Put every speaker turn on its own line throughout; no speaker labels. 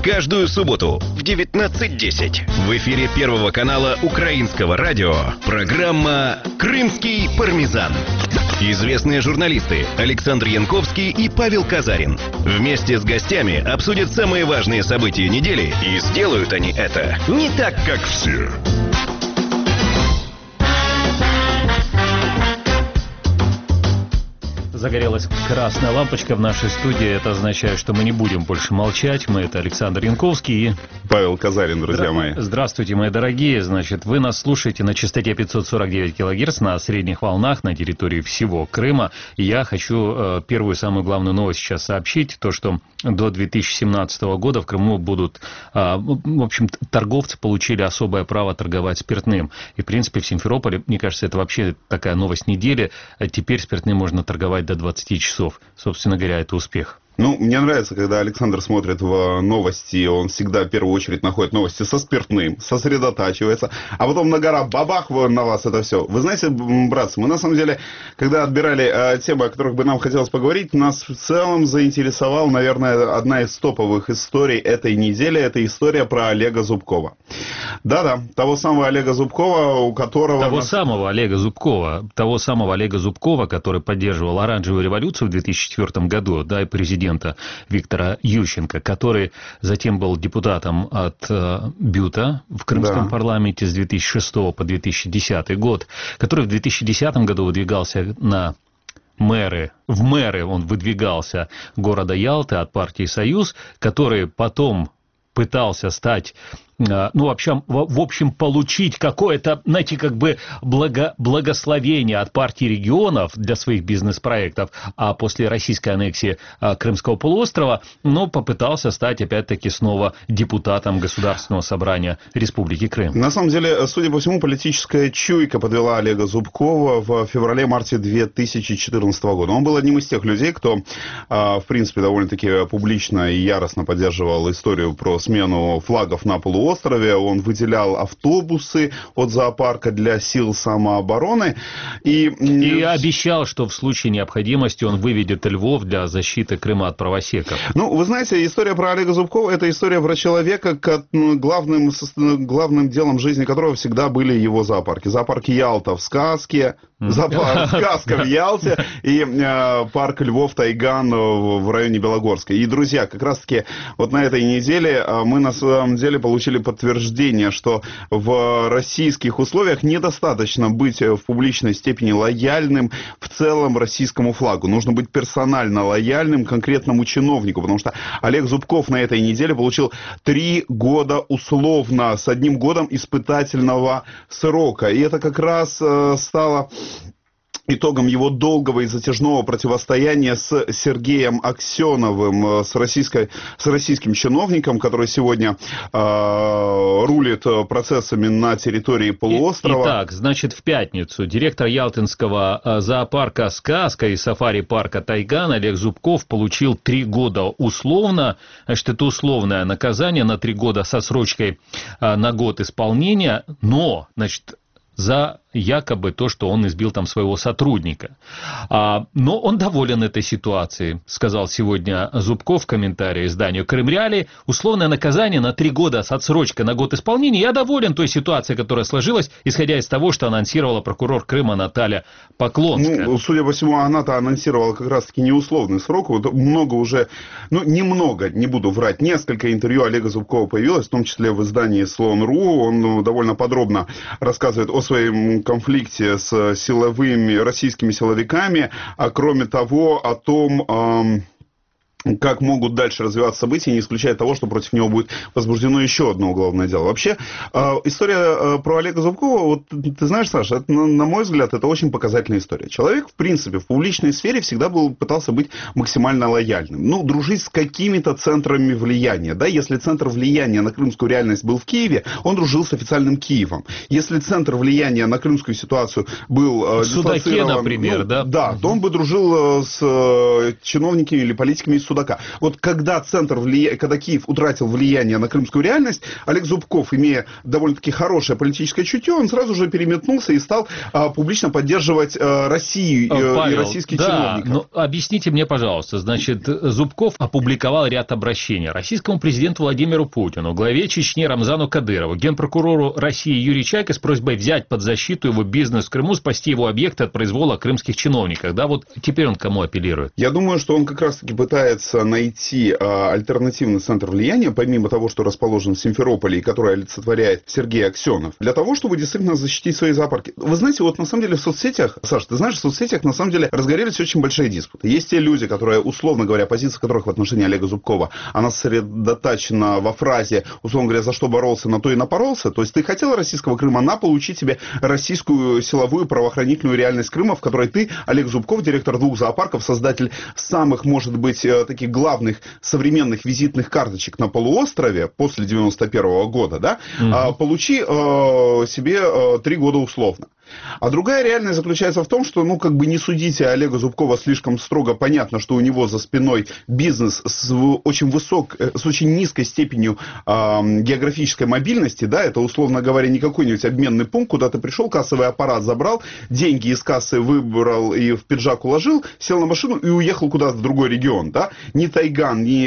Каждую субботу в 19:10 в эфире Первого канала Украинского радио программа «Крымский пармезан». Известные журналисты Александр Янковский и Павел Казарин вместе с гостями обсудят самые важные события недели, и сделают они это не так, как все.
Загорелась красная лампочка в нашей студии. Это означает, что мы не будем больше молчать. Это Александр Янковский и
Павел Казарин, друзья мои.
Здравствуйте, мои дорогие. Значит, вы нас слушаете на частоте 549 кГц на средних волнах на территории всего Крыма. И я хочу первую, самую главную новость сейчас сообщить. То, что до 2017 года в Крыму будут... в общем, торговцы получили особое право торговать спиртным. И, в принципе, в Симферополе, мне кажется, это вообще такая новость недели. Теперь спиртным можно торговать до 20 часов. Собственно говоря, это успех.
Ну, мне нравится, когда Александр смотрит в новости, он всегда в первую очередь находит новости со спиртным, сосредотачивается, а потом на гора бабах на вас это все. Вы знаете, братцы, мы на самом деле, когда отбирали темы, о которых бы нам хотелось поговорить, нас в целом заинтересовала, наверное, одна из топовых историй этой недели, это история про Олега Зубкова. Да-да, того самого Олега Зубкова, у которого...
Того самого Олега Зубкова, который поддерживал оранжевую революцию в 2004 году, да, и президента Виктора Ющенко, который затем был депутатом от БЮТа в Крымском парламенте с 2006 по 2010 год, который в 2010 году выдвигался на мэры, в мэры он выдвигался города Ялты от партии «Союз», который потом пытался стать... в общем, получить какое-то, знаете, как бы благословение от партии регионов для своих бизнес-проектов, а после российской аннексии Крымского полуострова, попытался стать, опять-таки, снова депутатом Государственного собрания Республики Крым.
На самом деле, судя по всему, политическая чуйка подвела Олега Зубкова в феврале-марте 2014 года. Он был одним из тех людей, кто, в принципе, довольно-таки публично и яростно поддерживал историю про смену флагов на полуострове. Он выделял автобусы от зоопарка для сил самообороны. И
обещал, что в случае необходимости он выведет львов для защиты Крыма от правосеков.
Ну, вы знаете, история про Олега Зубкова – это история про человека, главным делом жизни которого всегда были его зоопарки. Зоопарк Ялта в сказке, сказка в Ялте и парк Львов Тайган в районе Белогорска. И, друзья, как раз-таки вот на этой неделе мы на самом деле получили подтверждение, что в российских условиях недостаточно быть в публичной степени лояльным в целом российскому флагу. Нужно быть персонально лояльным конкретному чиновнику, потому что Олег Зубков на этой неделе получил 3 года условно с 1 годом испытательного срока. И это как раз стало итогом его долгого и затяжного противостояния с Сергеем Аксеновым, с российским чиновником, который сегодня рулит процессами на территории полуострова.
Итак, значит, в пятницу директор ялтинского зоопарка «Сказка» и сафари-парка «Тайган» Олег Зубков получил 3 года условно. Значит, это условное наказание на 3 года со срочкой на год исполнения, но, значит, за якобы то, что он избил там своего сотрудника. Но он доволен этой ситуацией, сказал сегодня Зубков в комментарии изданию «Крымреалии». Условное наказание на 3 года с отсрочкой на год исполнения. Я доволен той ситуацией, которая сложилась, исходя из того, что анонсировала прокурор Крыма Наталья Поклонская.
Ну, судя по всему, она-то анонсировала как раз-таки неусловный срок. Вот много уже, немного, не буду врать, несколько интервью Олега Зубкова появилось, в том числе в издании «Слон.ру». Он довольно подробно рассказывает о своем конфликте с российскими силовиками, а кроме того, о том, как могут дальше развиваться события, не исключая того, что против него будет возбуждено еще одно уголовное дело. Вообще, история про Олега Зубкова, вот ты знаешь, Саша, это, на мой взгляд, это очень показательная история. Человек, в принципе, в публичной сфере всегда пытался быть максимально лояльным. Дружить с какими-то центрами влияния. Да? Если центр влияния на крымскую реальность был в Киеве, он дружил с официальным Киевом. Если центр влияния на крымскую ситуацию был
Судаке, например,
да, то он бы дружил с чиновниками или политиками из Судака. Вот когда когда Киев утратил влияние на крымскую реальность, Олег Зубков, имея довольно-таки хорошее политическое чутье, он сразу же переметнулся и стал публично поддерживать Россию и российских чиновников.
Ну, объясните мне, пожалуйста, значит, Зубков опубликовал ряд обращений российскому президенту Владимиру Путину, главе Чечни Рамзану Кадырову, генпрокурору России Юрию Чайке с просьбой взять под защиту его бизнес в Крыму, спасти его объекты от произвола крымских чиновников. Да, вот теперь он к кому апеллирует?
Я думаю, что он как раз-таки пытается найти альтернативный центр влияния, помимо того, что расположен в Симферополе, и который олицетворяет Сергей Аксенов, для того, чтобы действительно защитить свои зоопарки. Вы знаете, вот на самом деле в соцсетях, Саш, ты знаешь, в соцсетях на самом деле разгорелись очень большие диспуты. Есть те люди, которые, условно говоря, позиция которых в отношении Олега Зубкова, она сосредоточена во фразе, условно говоря, за что боролся, на то и напоролся. То есть ты хотел российского Крыма, на получить себе российскую силовую правоохранительную реальность Крыма, в которой ты, Олег Зубков, директор 2 зоопарков, создатель самых, может быть, таких главных современных визитных карточек на полуострове после 91 года, да, получи себе 3 года условно. А другая реальность заключается в том, что, ну, как бы не судите Олега Зубкова слишком строго. Понятно, что у него за спиной бизнес с очень с очень низкой степенью географической мобильности, да, это, условно говоря, не какой-нибудь обменный пункт, куда ты пришел, кассовый аппарат забрал, деньги из кассы выбрал и в пиджак уложил, сел на машину и уехал куда-то в другой регион, да. Ни Тайган, ни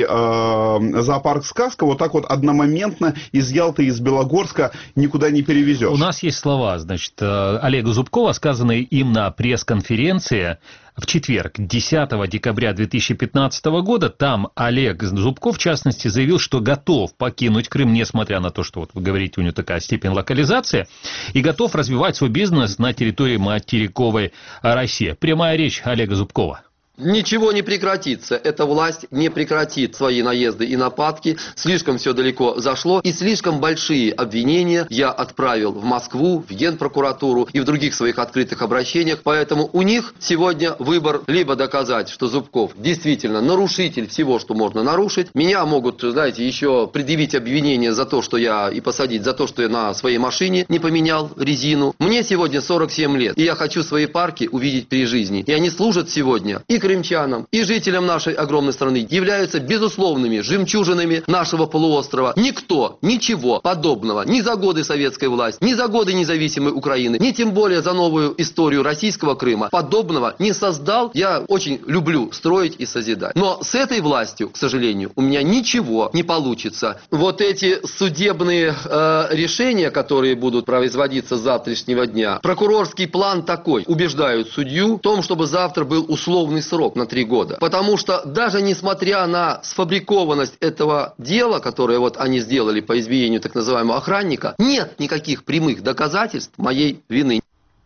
зоопарк «Сказка» вот так вот одномоментно из Ялты, из Белогорска никуда не перевезешь.
У нас есть слова, значит, Олега Зубкова, сказанные им на пресс-конференции в четверг, 10 декабря 2015 года. Там Олег Зубков, в частности, заявил, что готов покинуть Крым, несмотря на то, что, вот вы говорите, у него такая степень локализации, и готов развивать свой бизнес на территории материковой России. Прямая речь Олега Зубкова.
Ничего не прекратится. Эта власть не прекратит свои наезды и нападки. Слишком все далеко зашло. И слишком большие обвинения я отправил в Москву, в Генпрокуратуру и в других своих открытых обращениях. Поэтому у них сегодня выбор: либо доказать, что Зубков действительно нарушитель всего, что можно нарушить. Меня могут, знаете, еще предъявить обвинения за то, что я и посадить за то, что я на своей машине не поменял резину. Мне сегодня 47 лет. И я хочу свои парки увидеть при жизни. И они служат сегодня и крымчанам, и жителям нашей огромной страны, являются безусловными жемчужинами нашего полуострова. Никто ничего подобного ни за годы советской власти, ни за годы независимой Украины, ни тем более за новую историю российского Крыма подобного не создал. Я очень люблю строить и созидать. Но с этой властью, к сожалению, у меня ничего не получится. Вот эти судебные решения, которые будут производиться с завтрашнего дня, прокурорский план такой: убеждают судью в том, чтобы завтра был условный срок на 3 года. Потому что даже несмотря на сфабрикованность этого дела, которое вот они сделали по избиению так называемого охранника, нет никаких прямых доказательств моей вины.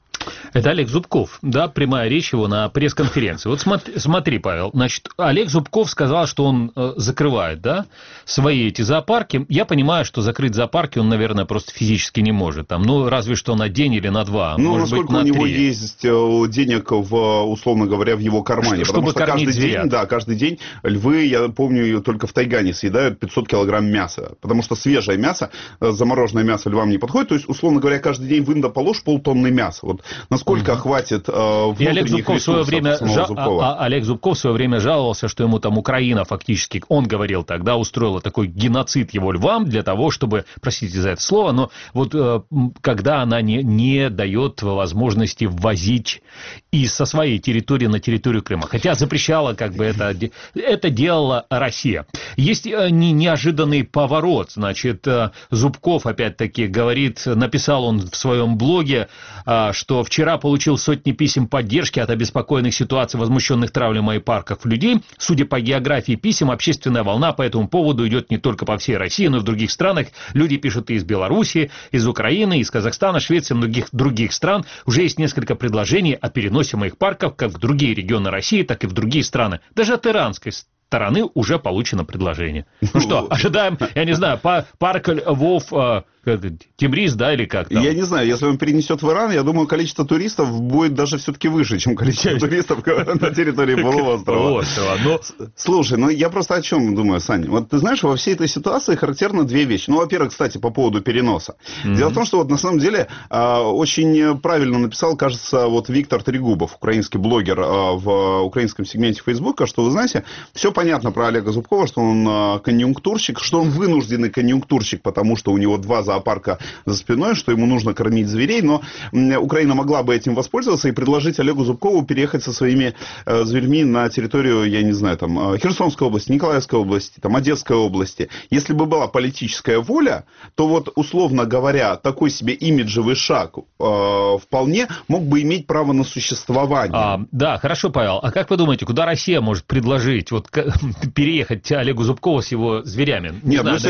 Это Олег Зубков, да, прямая речь его на пресс-конференции. Вот смотри, Павел, значит, Олег Зубков сказал, что он закрывает, да, свои эти зоопарки. Я понимаю, что закрыть зоопарки он, наверное, просто физически не может. Там, ну, разве что на день или на 2,
ну,
может быть, на 3.
У него есть денег, условно говоря, в его кармане.
Чтобы
потому что каждый день львы, я помню, только в Тайгане съедают 500 килограмм мяса. Потому что свежее мясо, замороженное мясо львам не подходит. То есть, условно говоря, каждый день в Индо положь полтонны мяса. Вот насколько хватит внутренних ресурсов самого Зубкова.
Олег Зубков в свое время жаловался, что ему там Украина фактически, он говорил тогда, устроила такой геноцид его львам для того, чтобы, простите за это слово, но вот когда она не дает возможности ввозить и со своей территории на территорию Крыма. Хотя запрещала, как бы это делала Россия. Есть неожиданный поворот. Значит, Зубков, опять-таки, говорит, написал он в своем блоге, что вчера получил сотни писем поддержки от обеспокоенных ситуаций, возмущенных травлей в моих парках людей. Судя по географии писем, общественная волна по этому поводу идет не только по всей России, но и в других странах. Люди пишут и из Беларуси, из Украины, из Казахстана, Швеции, многих других стран. Уже есть несколько предложений о переносе моих парков как в другие регионы России, так и в другие страны. Даже от иранской стороны уже получено предложение. Ну что, ожидаем, я не знаю, парк львов Тимрис, да, или как там?
Я не знаю, если он перенесет в Иран, я думаю, количество туристов будет даже все-таки выше, чем количество туристов на территории полуострова. Слушай, ну я просто о чем думаю, Саня. Вот ты знаешь, во всей этой ситуации характерно две вещи. Ну, во-первых, кстати, по поводу переноса. Дело в том, что вот на самом деле очень правильно написал, кажется, вот Виктор Трегубов, украинский блогер в украинском сегменте Фейсбука, что, вы знаете, все понятно про Олега Зубкова, что он конъюнктурщик, что он вынужденный конъюнктурщик, потому что у него 2 зоопарка за спиной, что ему нужно кормить зверей, но Украина могла бы этим воспользоваться и предложить Олегу Зубкову переехать со своими зверьми на территорию, я не знаю, там, Херсонской области, Николаевской области, там, Одесской области. Если бы была политическая воля, то вот, условно говоря, такой себе имиджевый шаг вполне мог бы иметь право на существование.
Да, хорошо, Павел. А как вы думаете, куда Россия может предложить вот переехать Олегу Зубкову с его зверями?
Нет,
на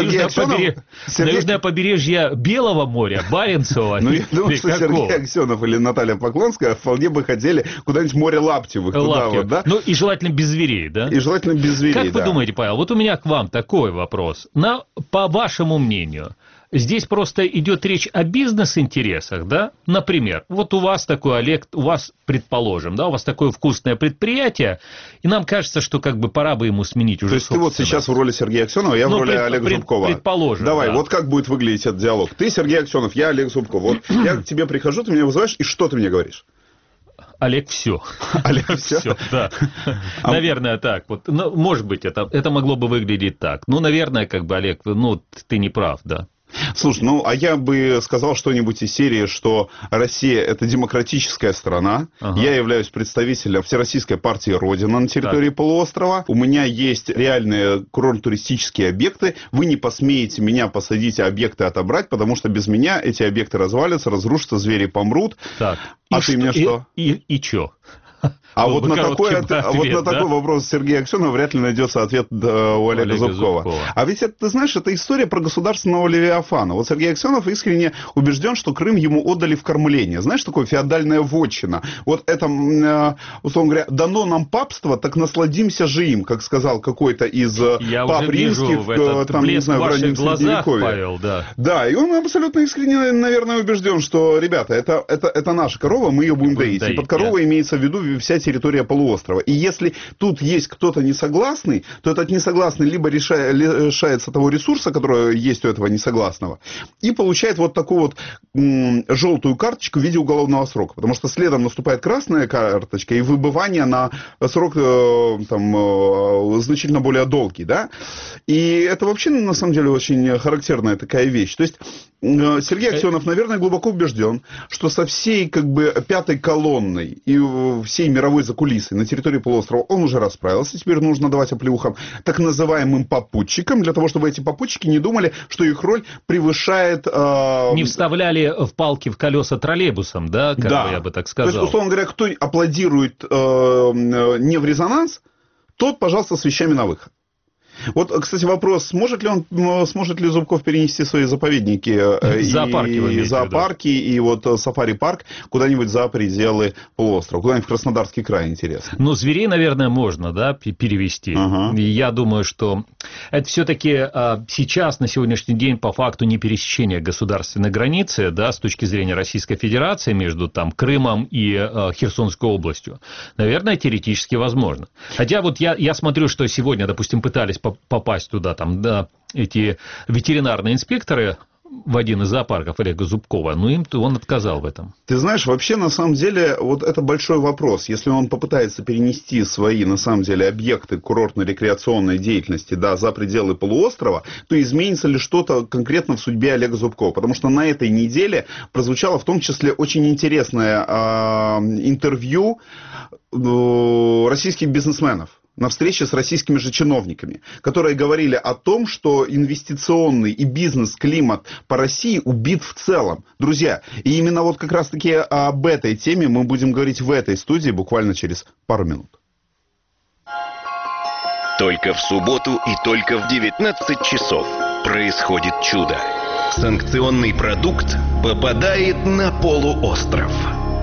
южное побережье Белого моря, Баренцева?
Ну, я думаю, что Сергей Аксенов или Наталья Поклонская вполне бы хотели куда-нибудь море Лаптевых. Туда вот, да?
Ну, и желательно без зверей, да?
И желательно без зверей,
Как вы думаете, Павел, вот у меня к вам такой вопрос. По вашему мнению, здесь просто идет речь о бизнес-интересах, да? Например, вот у вас такой, Олег, у вас, предположим, да, у вас такое вкусное предприятие, и нам кажется, что как бы пора бы ему сменить уже.
То есть ты вот сейчас в роли Сергея Аксенова, я в роли Олега Зубкова.
Предположим.
Давай,
да.
Вот как будет выглядеть этот диалог. Ты Сергей Аксенов, я Олег Зубков. Вот я к тебе прихожу, ты меня вызываешь, и что ты мне говоришь?
Олег, все.
Олег, все?
Да. Наверное, так. Вот. Ну, может быть, это могло бы выглядеть так. Ну, наверное, как бы, Олег, ну, ты не прав, да.
Слушай, ну, а я бы сказал что-нибудь из серии, что Россия – это демократическая страна. Я являюсь представителем Всероссийской партии «Родина» на территории полуострова. У меня есть реальные курортно-туристические объекты. Вы не посмеете меня посадить, а объекты отобрать, потому что без меня эти объекты развалятся, разрушатся, звери помрут.
Так.
А ты мне что?
И что?
А вот на такой вопрос Сергея Аксенова вряд ли найдется ответ у Олега Зубкова. А ведь это, ты знаешь, это история про государственного левиафана. Вот Сергей Аксенов искренне убежден, что Крым ему отдали в кормление. Знаешь, такое феодальная вотчина. Вот это, условно говоря, дано нам папство, так насладимся же им, как сказал какой-то из пап римских, там, не знаю, в раннем Средневековье.
Павел, да.
Да, и он абсолютно искренне, наверное, убежден, что, ребята, это наша корова, мы ее будем доить. И под коровой имеется в виду вся территория полуострова. И если тут есть кто-то несогласный, то этот несогласный либо лишается того ресурса, который есть у этого несогласного, и получает вот такую вот желтую карточку в виде уголовного срока. Потому что следом наступает красная карточка и выбывание на срок там, значительно более долгий. Да? И это вообще, на самом деле, очень характерная такая вещь. То есть Сергей Аксенов, наверное, глубоко убежден, что со всей как бы пятой колонной и всей мировой закулисой на территории полуострова он уже расправился. Теперь нужно давать оплеухам так называемым попутчикам, для того, чтобы эти попутчики не думали, что их роль превышает...
Не вставляли в палки в колеса троллейбусом, да? Как бы я бы так сказал.
То есть, условно говоря, кто аплодирует не в резонанс, тот, пожалуйста, с вещами на выход. Вот, кстати, вопрос, сможет ли Зубков перенести свои заповедники зоопарки и вот сафари-парк куда-нибудь за пределы полуострова, куда-нибудь в Краснодарский край, интересно?
Ну, зверей, наверное, можно, да, перевести. И я думаю, что это все-таки сейчас, на сегодняшний день, по факту не пересечение государственной границы, да, с точки зрения Российской Федерации между там Крымом и Херсонской областью. Наверное, теоретически возможно. Хотя вот я смотрю, что сегодня, допустим, пытались попасть туда, там, да, эти ветеринарные инспекторы в один из зоопарков Олега Зубкова, но он отказал в этом.
Ты знаешь, вообще, на самом деле, вот это большой вопрос. Если он попытается перенести свои, на самом деле, объекты курортно-рекреационной деятельности, да, за пределы полуострова, то изменится ли что-то конкретно в судьбе Олега Зубкова? Потому что на этой неделе прозвучало в том числе очень интересное интервью российских бизнесменов на встрече с российскими же чиновниками, которые говорили о том, что инвестиционный и бизнес-климат по России убит в целом. Друзья, и именно вот как раз-таки об этой теме мы будем говорить в этой студии буквально через пару минут.
Только в субботу и только в 19 часов происходит чудо. Санкционный продукт попадает на полуостров.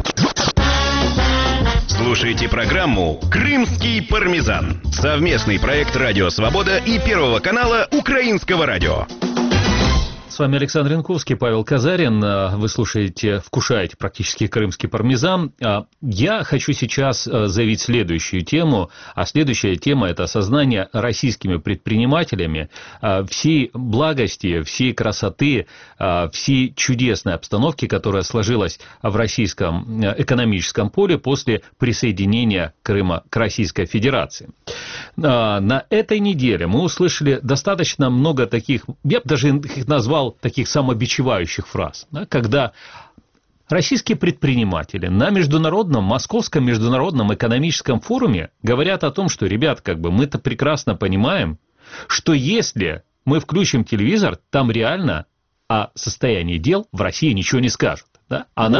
Слушайте программу «Крымский пармезан». Совместный проект «Радио Свобода» и Первого канала Украинского радио.
С вами Александр Янковский, Павел Казарин. Вы вкушаете практически крымский пармезан. Я хочу сейчас заявить следующую тему. А следующая тема – это осознание российскими предпринимателями всей благости, всей красоты, всей чудесной обстановки, которая сложилась в российском экономическом поле после присоединения Крыма к Российской Федерации. На этой неделе мы услышали достаточно много таких, я бы даже их назвал, таких самобичевающих фраз, да, когда российские предприниматели на Московском международном экономическом форуме говорят о том, что, ребят, мы-то прекрасно понимаем, что если мы включим телевизор, там реально о состоянии дел в России ничего не скажут. Да? А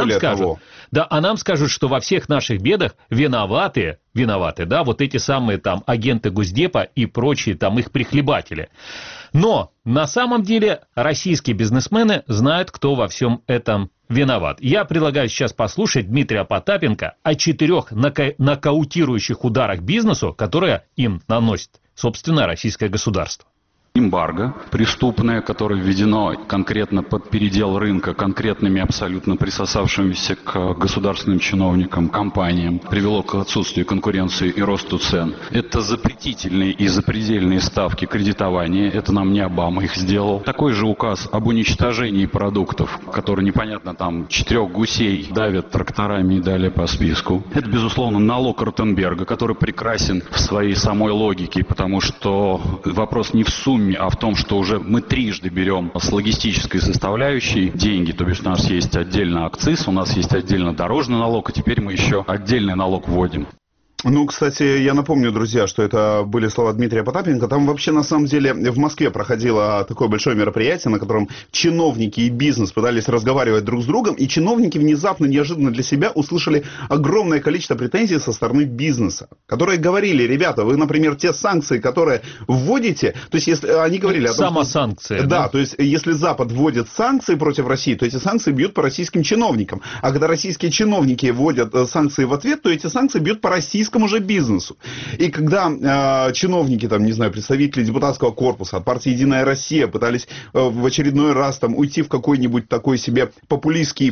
нам скажут, что во всех наших бедах виноваты, да, вот эти самые там агенты Госдепа и прочие там их прихлебатели. Но на самом деле российские бизнесмены знают, кто во всем этом виноват. Я предлагаю сейчас послушать Дмитрия Потапенко о 4 нокаутирующих ударах бизнесу, которые им наносит, собственно, российское государство.
Эмбарго преступное, которое введено конкретно под передел рынка конкретными абсолютно присосавшимися к государственным чиновникам, компаниям, привело к отсутствию конкуренции и росту цен. Это запретительные и запредельные ставки кредитования. Это нам не Обама их сделал. Такой же указ об уничтожении продуктов, который непонятно там 4 гусей давят тракторами и далее по списку. Это, безусловно, налог Ротенберга, который прекрасен в своей самой логике, потому что вопрос не в сумме, а в том, что уже мы трижды берем с логистической составляющей деньги, то есть у нас есть отдельно акциз, у нас есть отдельно дорожный налог, а теперь мы еще отдельный налог вводим.
Ну, кстати, я напомню, друзья, что это были слова Дмитрия Потапенко. Там вообще, на самом деле, в Москве проходило такое большое мероприятие, на котором чиновники и бизнес пытались разговаривать друг с другом, и чиновники внезапно, неожиданно для себя услышали огромное количество претензий со стороны бизнеса, которые говорили: ребята, вы, например, те санкции, которые вводите, то есть, если они говорили о том,
самосанкции.
Да, то есть, если Запад вводит санкции против России, то эти санкции бьют по российским чиновникам. А когда российские чиновники вводят санкции в ответ, то эти санкции бьют по российскому уже бизнесу. И когда чиновники, там, не знаю, представители депутатского корпуса от партии «Единая Россия» пытались в очередной раз там уйти в какой-нибудь такой себе популистскую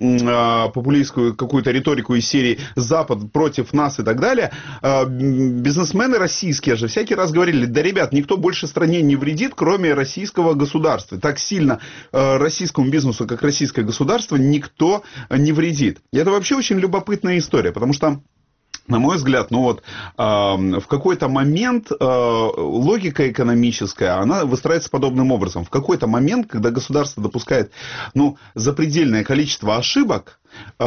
какую-то риторику из серии «Запад против нас» и так далее, бизнесмены российские же всякий раз говорили: да, ребят, никто больше стране не вредит, кроме российского государства. Так сильно российскому бизнесу, как российское государство, никто не вредит. И это вообще очень любопытная история, потому что, на мой взгляд, в какой-то момент логика экономическая, она выстраивается подобным образом. В какой-то момент, когда государство допускает запредельное количество ошибок,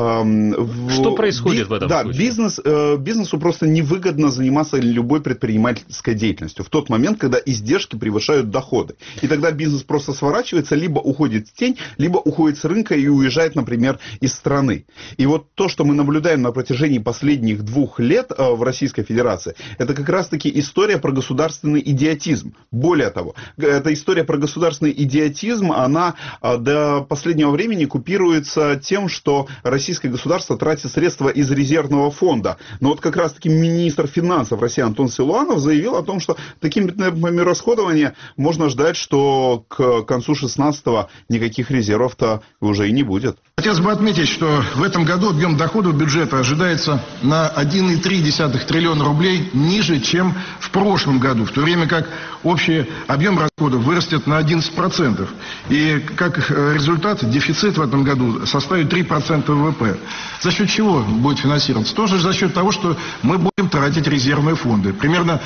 что происходит в этом случае?
Бизнесу просто невыгодно заниматься любой предпринимательской деятельностью в тот момент, когда издержки превышают доходы. И тогда бизнес просто сворачивается, либо уходит в тень, либо уходит с рынка и уезжает, например, из страны. И вот то, что мы наблюдаем на протяжении последних 2 лет в Российской Федерации, это как раз-таки история про государственный идиотизм. Более того, эта история про государственный идиотизм, она до последнего времени купируется тем, что российское государство тратит средства из резервного фонда. Но вот как раз-таки министр финансов России Антон Силуанов заявил о том, что такими темпами расходования можно ждать, что к концу 16-го никаких резервов-то уже и не будет.
Хотелось бы отметить, что в этом году объем доходов бюджета ожидается на 1,3 триллиона рублей ниже, чем в прошлом году, в то время как общий объем расходов вырастет на 11%. И как результат дефицит в этом году составит 3% ВВП. За счет чего будет финансироваться? Тоже за счет того, что мы будем тратить резервные фонды. Примерно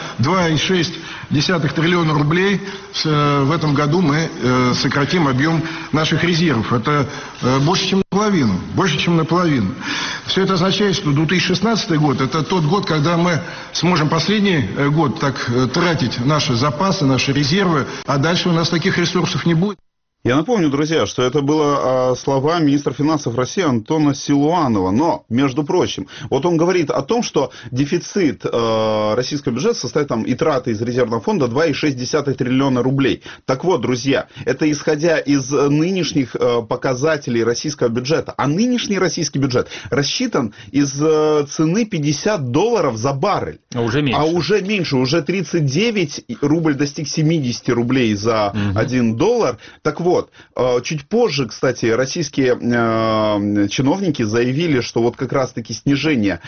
2,6 триллиона рублей в этом году мы сократим объем наших резервов. Это больше, чем наполовину. Больше, чем наполовину. Все это означает, что 2016 год – это тот год, когда мы сможем последний год так тратить наши запасы, наши резервы, а дальше у нас таких ресурсов не будет.
Я напомню, друзья, что это было слова министра финансов России Антона Силуанова. Но, между прочим, вот он говорит о том, что дефицит российского бюджета составит там и траты из резервного фонда 2,6 триллиона рублей. Так вот, друзья, это исходя из нынешних показателей российского бюджета. А нынешний российский бюджет рассчитан из цены $50 за баррель.
А уже меньше.
Уже 39 рубль достиг 70 рублей за $1. Так вот, Вот. Чуть позже, кстати, российские чиновники заявили, что вот как раз-таки снижение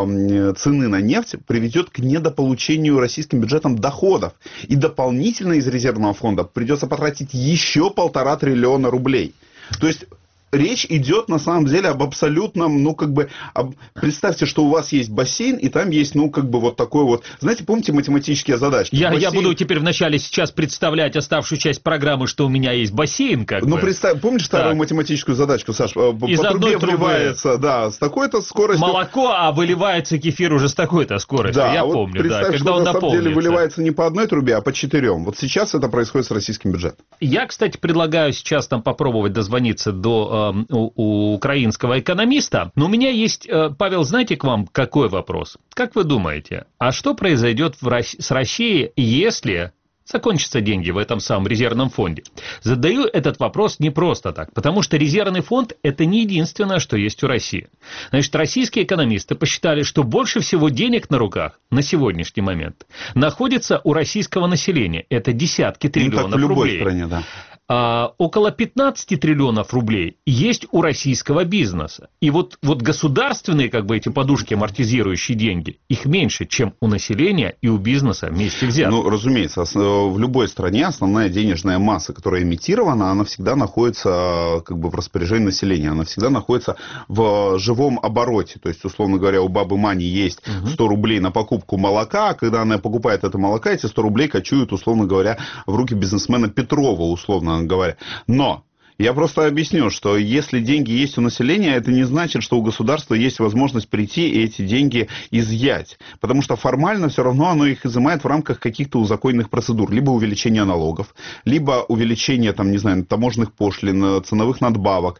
цены на нефть приведет к недополучению российским бюджетом доходов. И дополнительно из резервного фонда придется потратить еще 1,5 триллиона рублей. То есть речь идет на самом деле об абсолютном, представьте, что у вас есть бассейн, и там есть, вот такой вот, знаете, помните математические задачки?
Я буду теперь вначале сейчас представлять оставшую часть программы, что у меня есть бассейн,
помнишь старую математическую задачку, Саш? По трубе вливается, с такой-то скоростью.
Молоко, а выливается кефир уже с такой-то скоростью, я помню.
Представь,
когда
что
он
на самом деле выливается не по одной трубе, а по 4. Вот сейчас это происходит с российским бюджетом.
Я, кстати, предлагаю сейчас попробовать дозвониться до у украинского экономиста. Но у меня есть, Павел, знаете, к вам какой вопрос? Как вы думаете, а что произойдет с Россией, если закончатся деньги в этом самом резервном фонде? Задаю этот вопрос не просто так, потому что резервный фонд – это не единственное, что есть у России. Значит, российские экономисты посчитали, что больше всего денег на руках на сегодняшний момент находится у российского населения. Это десятки триллионов рублей. В любой стране, да. Около 15 триллионов рублей есть у российского бизнеса. И вот государственные, эти подушки, амортизирующие деньги, их меньше, чем у населения и у бизнеса вместе взятых.
Разумеется, в любой стране основная денежная масса, которая эмитирована, она всегда находится в распоряжении населения. Она всегда находится в живом обороте. То есть, условно говоря, у бабы Мани есть 100 рублей на покупку молока, а когда она покупает это молоко, эти 100 рублей кочуют, условно говоря, в руки бизнесмена Петрова, условно говоря. Но я просто объясню, что если деньги есть у населения, это не значит, что у государства есть возможность прийти и эти деньги изъять. Потому что формально все равно оно их изымает в рамках каких-то узаконенных процедур. Либо увеличения налогов, либо увеличения, таможенных пошлин, ценовых надбавок.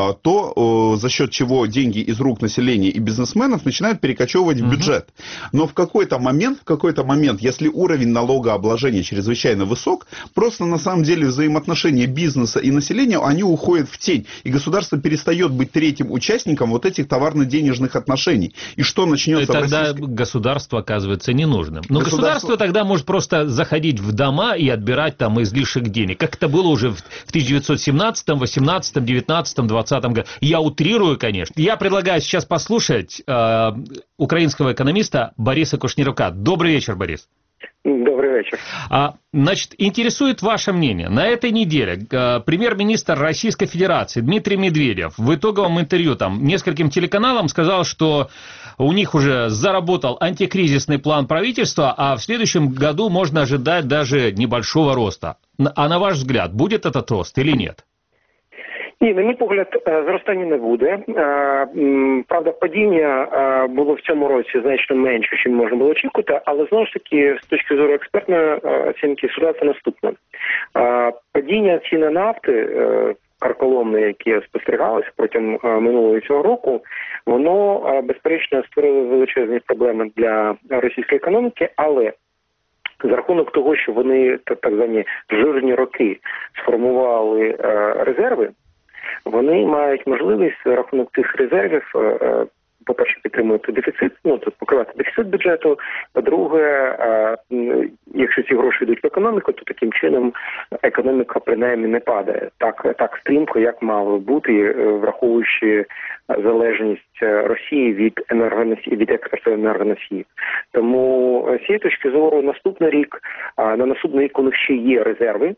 То, за счет чего деньги из рук населения и бизнесменов начинают перекочевывать в бюджет. Но в какой-то момент, если уровень налогообложения чрезвычайно высок, просто на самом деле взаимоотношения бизнеса и населения они уходят в тень, и государство перестает быть третьим участником вот этих товарно-денежных отношений. И что начнется в
Тогда государство оказывается ненужным. Но государство тогда может просто заходить в дома и отбирать излишек денег. Как это было уже в 1917, 18, 19, 20 году. Я утрирую, конечно. Я предлагаю сейчас послушать украинского экономиста Бориса Кушнерука. Добрый вечер, Борис.
Добрый вечер.
Значит, интересует ваше мнение. На этой неделе премьер-министр Российской Федерации Дмитрий Медведев в итоговом интервью нескольким телеканалам сказал, что у них уже заработал антикризисный план правительства, а в следующем году можно ожидать даже небольшого роста. А на ваш взгляд, будет этот рост или нет?
Ні, на мій погляд, зростання не буде. Правда, падіння було в цьому році значно менше, ніж можна було очікувати, але знову ж таки, з точки зору експертної оцінки, ситуація наступна. Падіння ціни нафти, карколомне, яке спостерігалося протягом минулого і цього року, воно, безперечно, створило величезні проблеми для російської економіки, але за рахунок того, що вони, так звані жирні роки, сформували резерви, вони мають можливість за рахунок цих резервів, по-перше, підтримувати дефіцит, покривати дефіцит бюджету, по-друге, якщо ці гроші йдуть в економіку, то таким чином економіка принаймні не падає так стрімко, як мало бути, враховуючи залежність Росії від експорту енергоносіїв. Тому з цієї точки зору на наступний рік у них ще є резерви,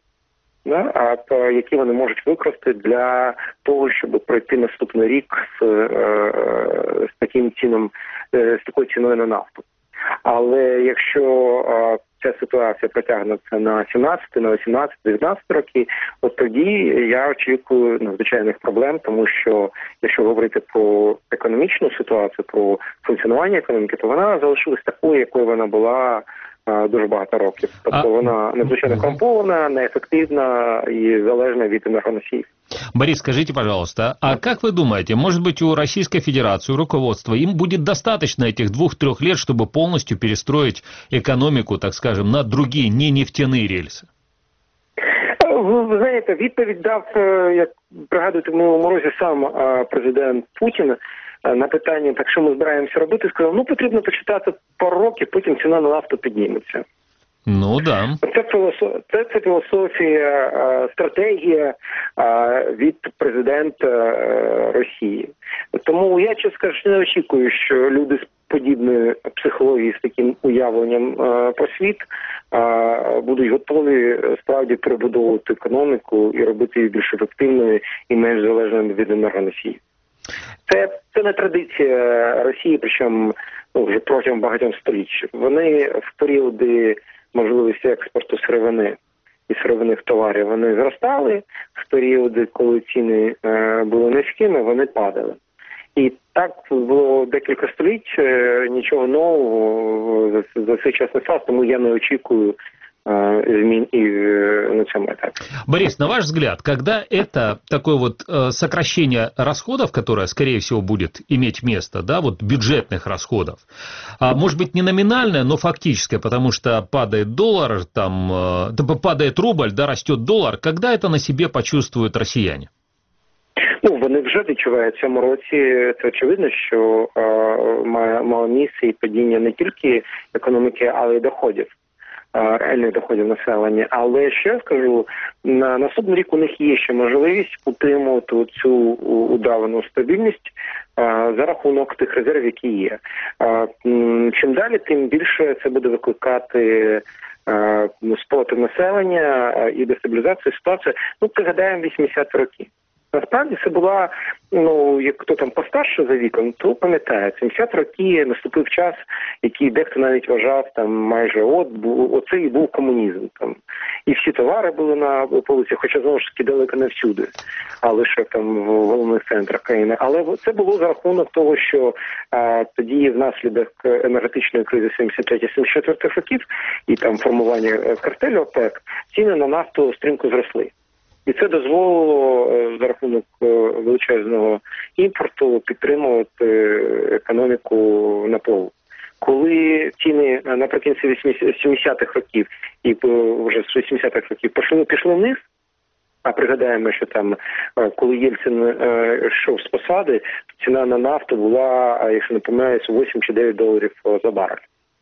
які вони можуть використати для того, щоб пройти наступний рік з такою ціною на нафту. Але якщо ця ситуація протягнеться на 17, на 18, 19 роки, от тоді я очікую надзвичайних проблем, тому що якщо говорити про економічну ситуацію, про функціонування економіки, то вона залишилась такою, якою вона була дуже багато років. Тобто вона надзвичайно корумпована, неефективна и залежна від энергоносиев.
Борис, скажите, пожалуйста, а как вы думаете, может быть, у Российской Федерации, у руководства, им будет достаточно этих 2-3 лет, чтобы полностью перестроить экономику, так скажем, на другие, не нефтяные рельсы?
Ви знаєте, відповідь дав, як пригадуєте, в минулому році сам президент Путін на питання, так що ми збираємося робити, сказав, потрібно почитати пару років, потім ціна на нафту підніметься.
Ну, да.
Це філософія, стратегія від президента Росії. Тому я, чесно кажучи, не очікую, що люди з подібною психологією, з таким уявленням про світ, будуть готові справді перебудовувати економіку і робити її більш ефективною і менш залежною від енергоносіїв. Це не традиція Росії, причому вже протягом багатьох століть. Вони в періоди можливості експорту сировини і сировинних товарів вони зростали, в періоди, коли ціни були низькими, вони падали. І так було декілька століть, нічого нового за цей час не сталося, тому я не очікую измен и на цьому этапе.
Борис, на ваш взгляд, когда это такое вот сокращение расходов, которое, скорее всего, будет иметь место, да, вот бюджетных расходов, может быть, не номинальное, но фактическое, потому что падает доллар, там, падает рубль, да, растет доллар, когда это на себе почувствуют россияне?
Ну, вони вже відчувають в цьому році. Це очевидно, що мало місце і падіння не тільки економіки, але й доходів. Реальних доходів населення. Але ще я скажу, на наступний рік у них є ще можливість утримувати цю удавану стабільність за рахунок тих резервів, які є. Чим далі, тим більше це буде викликати спротив населення і дестабілізацію ситуації. Ну, пригадаємо 80-ті роки. Насправді це була, ну, як хто там постарше за віком, то пам'ятає, 70 років наступив час, який дехто навіть вважав там майже оце і був комунізм. Там. І всі товари були на вулиці, хоча знову ж таки далеко не всюди, а лише там в головних центрах країни. Але це було за рахунок того, що тоді внаслідок енергетичної кризи 73-74 років і там формування картелю ОПЕК, ціни на нафту стрімко зросли. І це дозволило за рахунок величезного імпорту підтримувати економіку на плаву. Коли ціни наприкінці 70-х років і вже з 80-х років пішли вниз, а пригадаємо, що там, коли Єльцин йшов з посади, ціна на нафту була, якщо не помиляюсь, 8 чи 9 доларів за барель.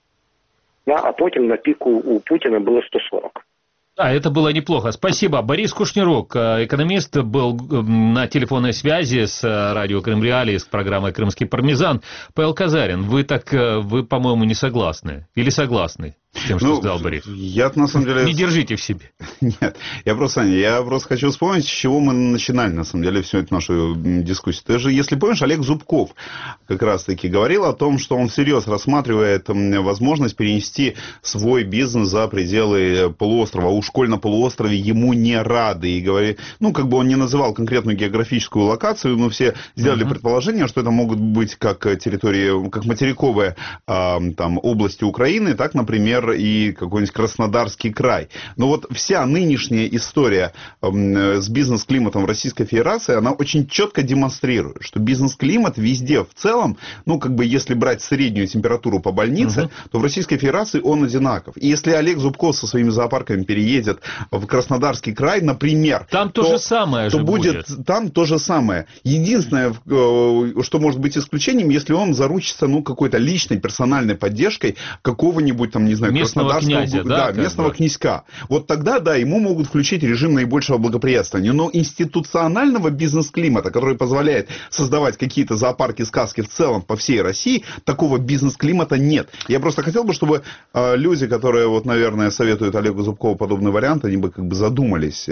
А потім на піку у Путіна було 140.
Да, это было неплохо. Спасибо. Борис Кушнирук, экономист, был на телефонной связи с радио Крым Реалии, с программой «Крымский пармезан». Павел Казарин, вы, по-моему, не согласны? Или согласны с тем, что сказал Борис?
Я, на самом деле...
Не держите в себе.
Нет, я просто хочу вспомнить, с чего мы начинали, на самом деле, всю эту нашу дискуссию. Ты же, если помнишь, Олег Зубков как раз-таки говорил о том, что он всерьез рассматривает возможность перенести свой бизнес за пределы полуострова. У Школь на полуострове ему не рады. И говорит, ну, как бы он не называл конкретную географическую локацию, но все сделали предположение, что это могут быть как территории, как материковые там, области Украины, так, например, и какой-нибудь Краснодарский край. Но вот вся нынешняя история с бизнес-климатом в Российской Федерации, она очень четко демонстрирует, что бизнес-климат везде в целом, ну, как бы, если брать среднюю температуру по больнице, то в Российской Федерации он одинаков. И если Олег Зубков со своими зоопарками переедет в Краснодарский край, например,
там то же самое же будет.
Там то же самое. Единственное, что может быть исключением, если он заручится, ну, какой-то личной, персональной поддержкой какого-нибудь, там, не знаю,
местного князя, да,
местного князька. Вот тогда, да, ему могут включить режим наибольшего благоприятствования. Но институционального бизнес-климата, который позволяет создавать какие-то зоопарки, сказки в целом по всей России, такого бизнес-климата нет. Я просто хотел бы, чтобы люди, которые, вот, наверное, советуют Олегу Зубкову подобный вариант, они бы как бы задумались,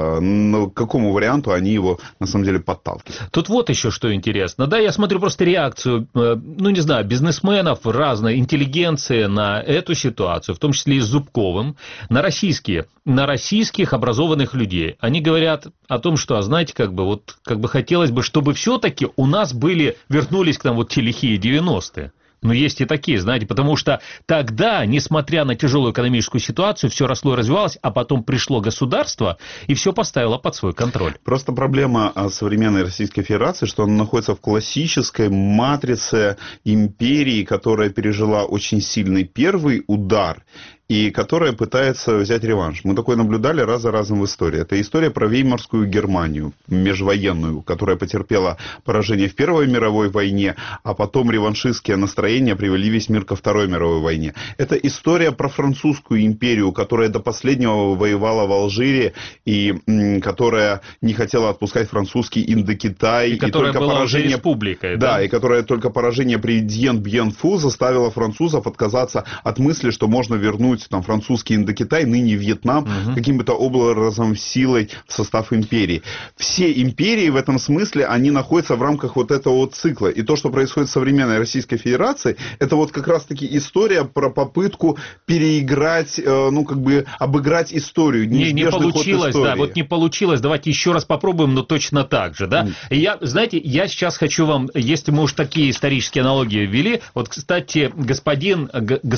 к какому варианту они его, на самом деле, подталкивают.
Тут вот еще что интересно. Да, я смотрю просто реакцию, ну, не знаю, бизнесменов, разной интеллигенции на эту ситуацию, в том числе и с Зубковым, на российских образованных людей. Они говорят о том, что, знаете, как бы хотелось бы, чтобы все-таки у нас вернулись к нам вот те лихие 90-е. Но есть и такие, знаете, потому что тогда, несмотря на тяжелую экономическую ситуацию, все росло и развивалось, а потом пришло государство и все поставило под свой контроль.
Просто проблема современной Российской Федерации, что она находится в классической матрице империи, которая пережила очень сильный первый удар и которая пытается взять реванш. Мы такое наблюдали раз за разом в истории. Это история про Веймарскую Германию, межвоенную, которая потерпела поражение в Первой мировой войне, а потом реваншистские настроения привели весь мир ко Второй мировой войне. Это история про Французскую империю, которая до последнего воевала в Алжире и которая не хотела отпускать французский Индокитай.
И которая
только
была
поражение...
уже республикой.
Да, и которая только поражение при Дьен-Бьен-Фу заставило французов отказаться от мысли, что можно вернуть там французский Индокитай, ныне Вьетнам, каким-то образом силой в состав империи. Все империи в этом смысле, они находятся в рамках вот этого вот цикла. И то, что происходит в современной Российской Федерации, это вот как раз-таки история про попытку переиграть, обыграть историю.
Не получилось, да, вот не получилось. Давайте еще раз попробуем, но точно так же, да. И я сейчас хочу вам, если мы уж такие исторические аналогии ввели, вот, кстати, господин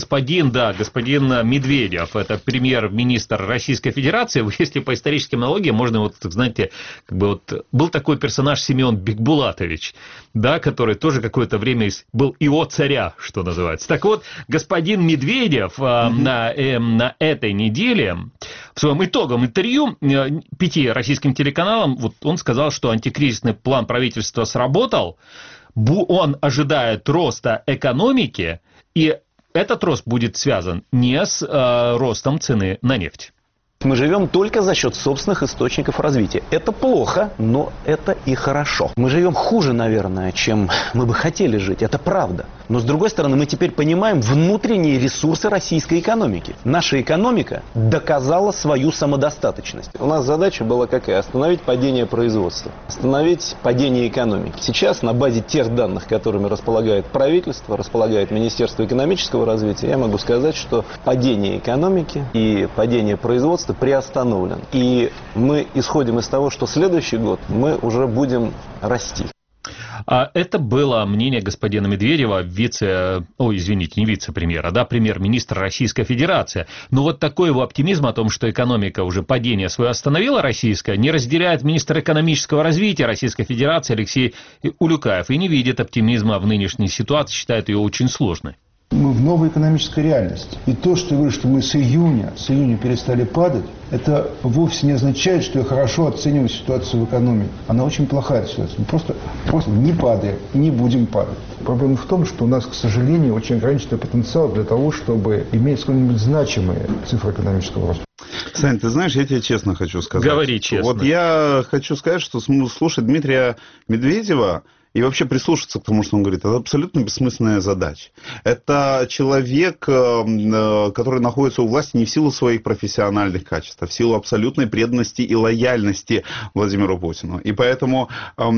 Медведев, это премьер-министр Российской Федерации, если по историческим аналогиям, можно, знаете, был такой персонаж Семен Бекбулатович, да, который тоже какое-то время был ИО царя, что называется. Так вот, господин Медведев на этой неделе в своем итоговом интервью 5 российским телеканалам, вот он сказал, что антикризисный план правительства сработал, он ожидает роста экономики, и этот рост будет связан не с ростом цены на нефть.
Мы живем только за счет собственных источников развития. Это плохо, но это и хорошо. Мы живем хуже, наверное, чем мы бы хотели жить. Это правда. Но, с другой стороны, мы теперь понимаем внутренние ресурсы российской экономики. Наша экономика доказала свою самодостаточность. У нас задача была какая? Остановить падение производства, остановить падение экономики. Сейчас, на базе тех данных, которыми располагает правительство, располагает Министерство экономического развития, я могу сказать, что падение экономики и падение производства приостановлен. И мы исходим из того, что следующий год мы уже будем расти.
Это было мнение господина Медведева, вице-премьера, да, премьер-министра Российской Федерации. Но вот такой его оптимизм о том, что экономика уже падение свое остановила российская, не разделяет министр экономического развития Российской Федерации Алексей Улюкаев и не видит оптимизма в нынешней ситуации, считает ее очень сложной.
Мы в новой экономической реальности. И то, что я говорю, что мы с июня перестали падать, это вовсе не означает, что я хорошо оцениваю ситуацию в экономике. Она очень плохая ситуация. Мы просто не падаем и не будем падать. Проблема в том, что у нас, к сожалению, очень ограниченный потенциал для того, чтобы иметь сколько-нибудь значимые цифры экономического роста.
Сань, ты знаешь, я тебе честно хочу сказать.
Говори честно.
Вот я хочу сказать, что слушать Дмитрия Медведева и вообще прислушаться к тому, что он говорит, это абсолютно бессмысленная задача. Это человек, который находится у власти не в силу своих профессиональных качеств, а в силу абсолютной преданности и лояльности Владимиру Путину. И поэтому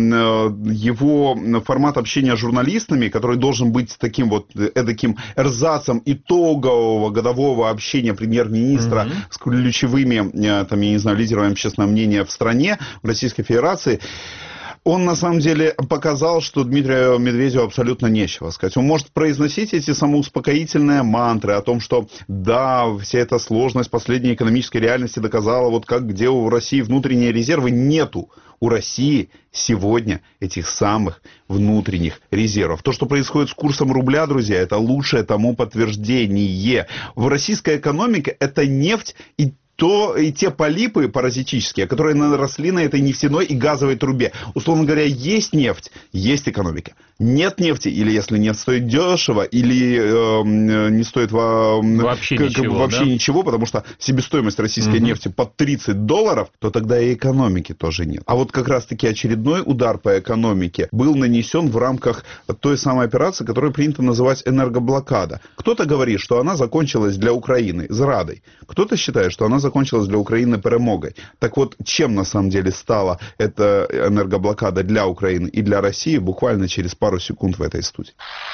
его формат общения с журналистами, который должен быть таким вот эдаким эрзацем итогового годового общения премьер-министра с ключевыми, лидерами общественного мнения в стране, в Российской Федерации, он, на самом деле, показал, что Дмитрию Медведеву абсолютно нечего сказать. Он может произносить эти самоуспокоительные мантры о том, что да, вся эта сложность последней экономической реальности доказала, вот как где у России внутренние резервы. Нету у России сегодня этих самых внутренних резервов. То, что происходит с курсом рубля, друзья, это лучшее тому подтверждение. В российской экономике это нефть и те полипы паразитические, которые наросли на этой нефтяной и газовой трубе. Условно говоря, есть нефть, есть экономика. Нет нефти, или если нефть стоит дешево, или не стоит вообще ничего, потому что себестоимость российской нефти под $30, то тогда и экономики тоже нет. А вот как раз-таки очередной удар по экономике был нанесен в рамках той самой операции, которую принято называть энергоблокада. Кто-то говорит, что она закончилась для Украины зрадой. Кто-то считает, что она закончилась для Украины перемогой. Так вот, чем на самом деле стала эта энергоблокада для Украины и для России, буквально через пару секунд в этой студии.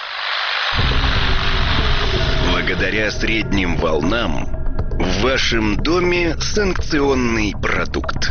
Благодаря средним волнам в вашем доме санкционный продукт.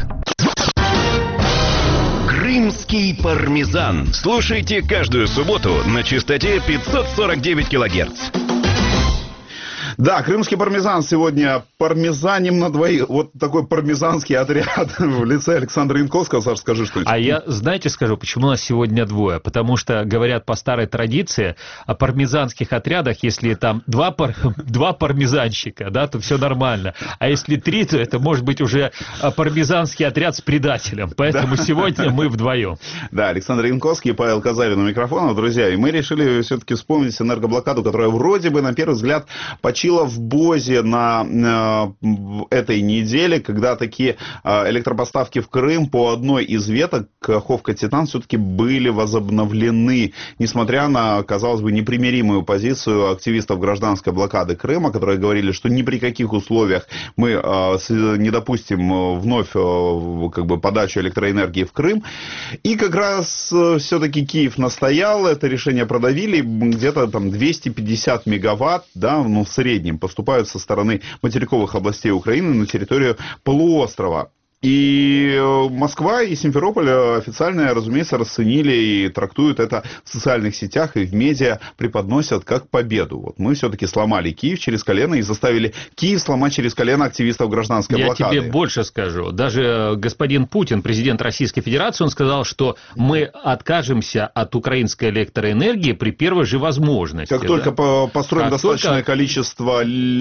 Крымский пармезан. Слушайте каждую субботу на частоте 549 килогерц.
Да, крымский пармезан сегодня пармезаним на двоих. Вот такой пармезанский отряд в лице Александра Янковского. Саш, скажи что-нибудь.
А я, знаете, скажу, почему у нас сегодня двое? Потому что, говорят по старой традиции, о пармезанских отрядах, если там два пармезанщика, да, то все нормально. А если 3, то это может быть уже пармезанский отряд с предателем. Поэтому сегодня мы вдвоем.
Да, Александр Янковский и Павел Казарин у микрофона, друзья. И мы решили все-таки вспомнить энергоблокаду, которая вроде бы, на первый взгляд, почила в БОЗе на этой неделе, когда такие электропоставки в Крым по одной из веток Каховка-Титан все-таки были возобновлены, несмотря на, казалось бы, непримиримую позицию активистов гражданской блокады Крыма, которые говорили, что ни при каких условиях мы не допустим вновь как бы подачу электроэнергии в Крым. И как раз все-таки Киев настоял, это решение продавили, где-то там 250 мегаватт, да, ну, в среднем поступают со стороны материковых областей Украины на территорию полуострова. И Москва и Симферополь официально, разумеется, расценили и трактуют это в социальных сетях и в медиа преподносят как победу. Вот мы все-таки сломали Киев через колено и заставили Киев сломать через колено активистов гражданской блокады.
Я тебе больше скажу. Даже господин Путин, президент Российской Федерации, он сказал, что мы откажемся от украинской электроэнергии при первой же возможности.
Как только построим достаточное количество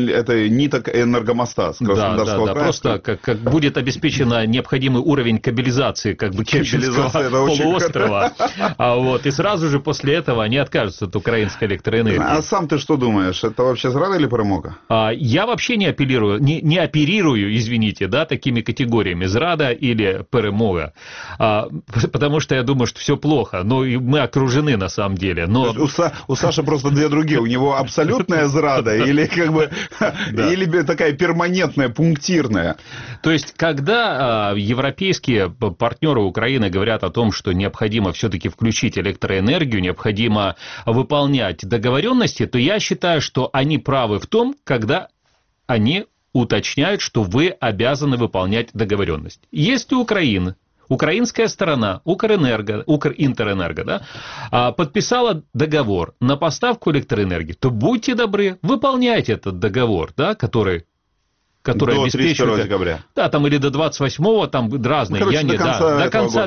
ниток энергомоста с Краснодарского края.
Просто как будет обеспечено необходимый уровень кабелизации как бы Керченского полуострова. И сразу же после этого они откажутся от украинской электроэнергии.
А сам ты что думаешь? Это вообще зрада или перемога?
Я вообще не оперирую, извините, да, такими категориями зрада или перемога. Потому что я думаю, что все плохо. Но мы окружены на самом деле. Но...
У Саши просто две другие. У него абсолютная зрада или как бы или такая перманентная, пунктирная.
То есть, когда европейские партнеры Украины говорят о том, что необходимо все-таки включить электроэнергию, необходимо выполнять договоренности, то я считаю, что они правы в том, когда они уточняют, что вы обязаны выполнять договоренность. Если украинская сторона, Укринтерэнерго, да, подписала договор на поставку электроэнергии, то будьте добры, выполняйте этот договор, да, который
до 31 декабря.
Да, там или до 28-го, там разные. До конца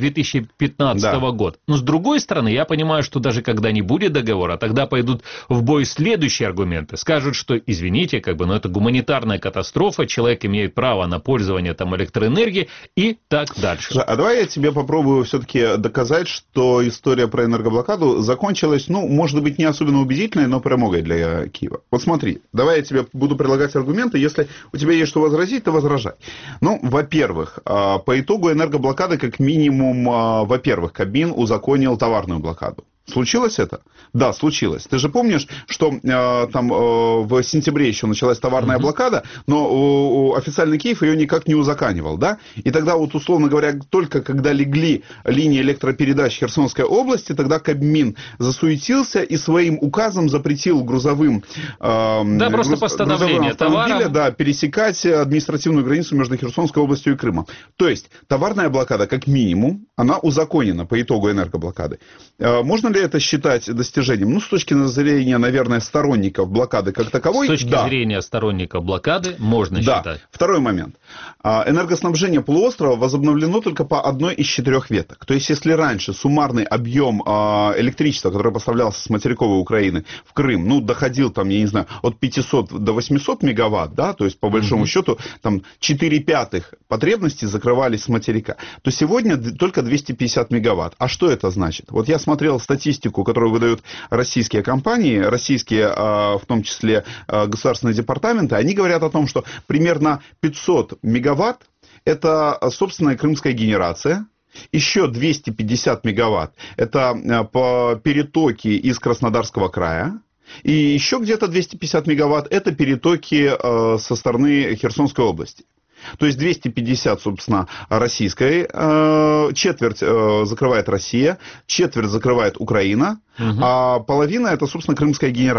2015 года. Но с другой стороны, я понимаю, что даже когда не будет договора, тогда пойдут в бой следующие аргументы. Скажут, что, извините, но это гуманитарная катастрофа, человек имеет право на пользование там электроэнергией и так дальше.
А давай я тебе попробую все-таки доказать, что история про энергоблокаду закончилась, может быть, не особенно убедительной, но перемогой для Киева. Вот смотри, давай я тебе буду предлагать аргументы, если у тебя есть что возразить, то возражай. Во-первых, по итогу энергоблокады, как минимум, Кабмин узаконил товарную блокаду. Случилось это? Да, случилось. Ты же помнишь, что там в сентябре еще началась товарная блокада, но официальный Киев ее никак не узаконивал, да? И тогда условно говоря, только когда легли линии электропередач Херсонской области, тогда Кабмин засуетился и своим указом запретил грузовым
постановление
товара пересекать административную границу между Херсонской областью и Крымом. То есть товарная блокада, как минимум, она узаконена по итогу энергоблокады. Можно ли это считать достижением? С точки зрения, наверное, сторонников блокады как таковой.
С точки зрения сторонников блокады можно считать.
Второй момент. Энергоснабжение полуострова возобновлено только по одной из 4 веток. То есть, если раньше суммарный объем электричества, который поставлялся с материковой Украины в Крым, доходил там, я не знаю, от 500 до 800 мегаватт, да, то есть, по большому счету, там 4/5 потребностей закрывались с материка, то сегодня только 250 мегаватт. А что это значит? Вот я смотрел статистику, которую выдают российские компании, российские, в том числе, государственные департаменты, они говорят о том, что примерно 500 мегаватт – это собственная крымская генерация, еще 250 мегаватт – это по перетоки из Краснодарского края, и еще где-то 250 мегаватт – это перетоки со стороны Херсонской области. То есть 250, собственно, российской, четверть закрывает Россия, четверть закрывает Украина, а половина это, собственно, крымская генерация.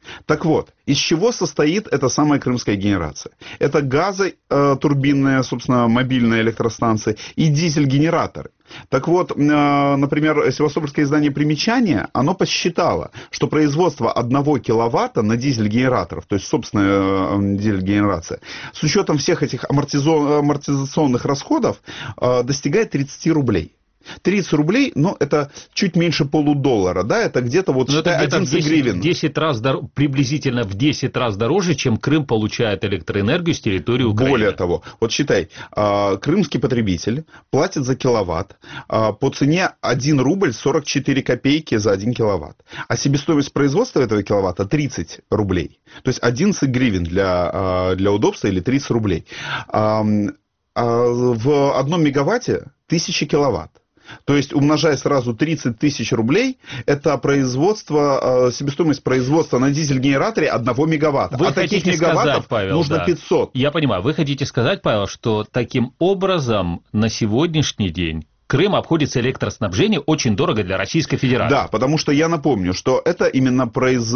Так вот, из чего состоит эта самая крымская генерация? Это газотурбинные, собственно, мобильные электростанции и дизель-генераторы. Так вот, например, севастопольское издание «Примечание», оно посчитало, что производство 1 киловатта на дизель-генераторов, то есть собственная дизель-генерация, с учетом всех этих амортизационных расходов, достигает 30 рублей. 30 рублей, ну, это чуть меньше $0,50, да, это где-то, вот, считай, 11 гривен.
Приблизительно в 10 раз дороже, чем Крым получает электроэнергию с территории Украины.
Более того, вот считай, крымский потребитель платит за киловатт по цене 1 рубль 44 копейки за 1 киловатт, а себестоимость производства этого киловатта 30 рублей, то есть 11 гривен для удобства или 30 рублей. В 1 мегаватте 1000 киловатт. То есть, умножая сразу 30 тысяч рублей, это производство, себестоимость производства на дизель-генераторе 1 мегаватта.
Вы таких мегаваттов, Павел,
нужно 500.
Я понимаю. Вы хотите сказать, Павел, что таким образом на сегодняшний день Крым обходится электроснабжение очень дорого для Российской Федерации.
Да, потому что я напомню, что это именно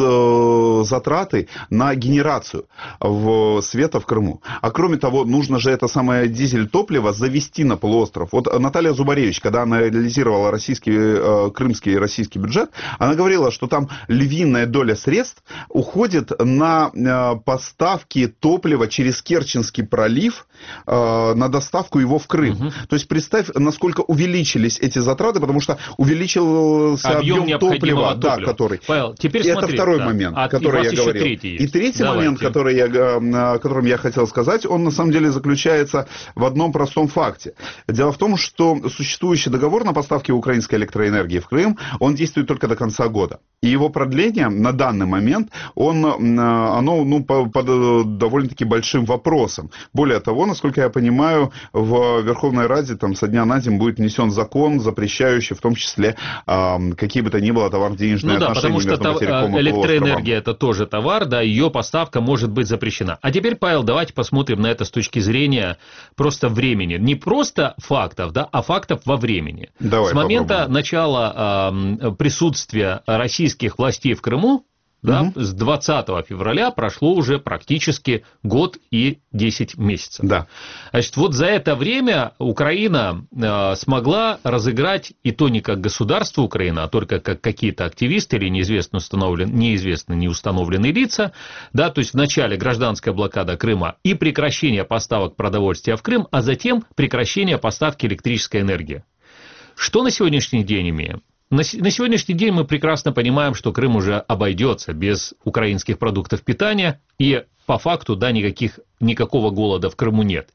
затраты на генерацию света в Крыму. А кроме того, нужно же это самое дизель-топливо завести на полуостров. Вот Наталья Зубаревич, когда она анализировала крымский и российский бюджет, она говорила, что там львиная доля средств уходит на поставки топлива через Керченский пролив, на доставку его в Крым. Угу. То есть представь, насколько увеличились эти затраты, потому что увеличился объем топлива, да, который...
Павел, теперь
смотри, это второй момент, который я говорил. И третий момент, о котором я хотел сказать, он на самом деле заключается в одном простом факте. Дело в том, что существующий договор на поставки украинской электроэнергии в Крым, он действует только до конца года. И его продление на данный момент, оно под довольно-таки большим вопросом. Более того, насколько я понимаю, в Верховной Раде там, со дня на день будет внесен закон, запрещающий в том числе какие бы то ни было товарно-денежные отношения между материком и полуостровом.
Электроэнергия – это тоже товар, да, ее поставка может быть запрещена. А теперь, Павел, давайте посмотрим на это с точки зрения просто времени. Не просто фактов, да, а фактов во времени.
Давай,
с момента начала присутствия российских властей в Крыму, да, с 20 февраля прошло уже практически год и 10 месяцев.
Да.
Значит, вот за это время Украина смогла разыграть, и то не как государство Украина, а только как какие-то активисты или неизвестно неустановленные лица, да, то есть вначале гражданская блокада Крыма и прекращение поставок продовольствия в Крым, а затем прекращение поставки электрической энергии. Что на сегодняшний день имеем? На сегодняшний день мы прекрасно понимаем, что Крым уже обойдется без украинских продуктов питания, и по факту, да, никакого голода в Крыму нет.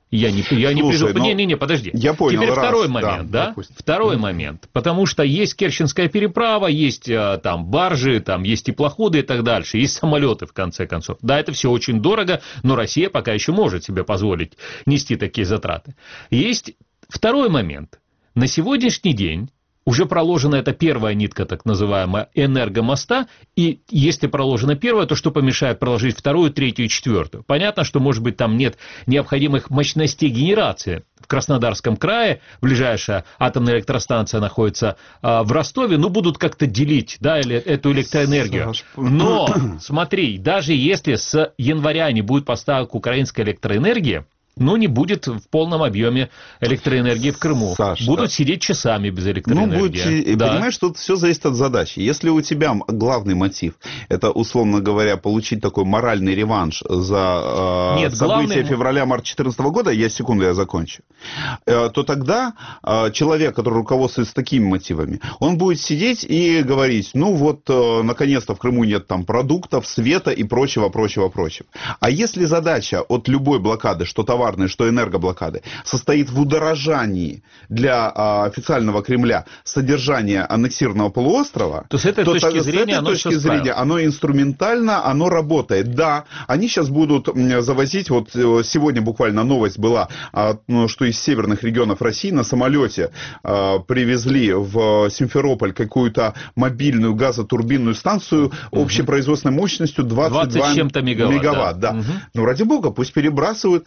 Подожди.
Я понял,
теперь второй момент, да? Второй момент. Потому что есть Керченская переправа, есть там баржи, там есть теплоходы и так дальше, есть самолеты, в конце концов. Да, это все очень дорого, но Россия пока еще может себе позволить нести такие затраты. Есть второй момент. На сегодняшний день уже проложена эта первая нитка, так называемая, энергомоста, и если проложена первая, то что помешает проложить вторую, третью и четвертую? Понятно, что, может быть, там нет необходимых мощностей генерации. В Краснодарском крае ближайшая атомная электростанция находится в Ростове, будут как-то делить, да, эту электроэнергию. Но, смотри, даже если с января не будет поставок украинской электроэнергии, не будет в полном объеме электроэнергии в Крыму.
Саш,
будут сидеть часами без электроэнергии.
Понимаешь, тут все зависит от задачи. Если у тебя главный мотив, это, условно говоря, получить такой моральный реванш за события февраля-марта 2014 года, я закончу, то тогда человек, который руководствуется такими мотивами, он будет сидеть и говорить, наконец-то в Крыму нет там продуктов, света и прочего. А если задача от любой блокады, что товарной, что энергоблокады, состоит в удорожании для официального Кремля содержания аннексированного полуострова,
то с этой точки зрения
оно инструментально, оно работает. Да, они сейчас будут завозить, вот сегодня буквально новость была, что из северных регионов России на самолете привезли в Симферополь какую-то мобильную газотурбинную станцию общей производственной мощностью 22 мегаватт. Да.
Угу.
Ради бога, пусть перебрасывают, пусть